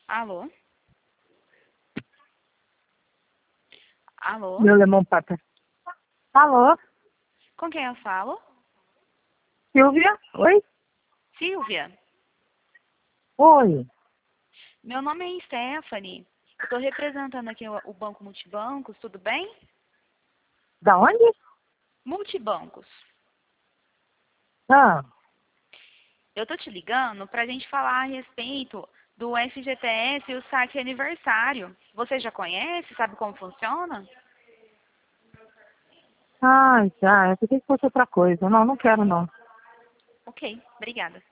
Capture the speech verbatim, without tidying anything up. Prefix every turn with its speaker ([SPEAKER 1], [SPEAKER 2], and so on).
[SPEAKER 1] Alô? Alô?
[SPEAKER 2] Meu lemão pata. Alô?
[SPEAKER 1] Com quem eu falo?
[SPEAKER 2] Silvia? Oi?
[SPEAKER 1] Silvia.
[SPEAKER 2] Oi.
[SPEAKER 1] Meu nome é Stephanie. Estou representando aqui o, o Banco Multibancos, tudo bem?
[SPEAKER 2] Da onde?
[SPEAKER 1] Multibancos.
[SPEAKER 2] Ah,
[SPEAKER 1] Eu tô te ligando para a gente falar a respeito do F G T S e o saque aniversário. Você já conhece? Sabe como funciona?
[SPEAKER 2] ai, já. Eu pensei que fosse outra coisa. Não, não quero não.
[SPEAKER 1] Ok, obrigada.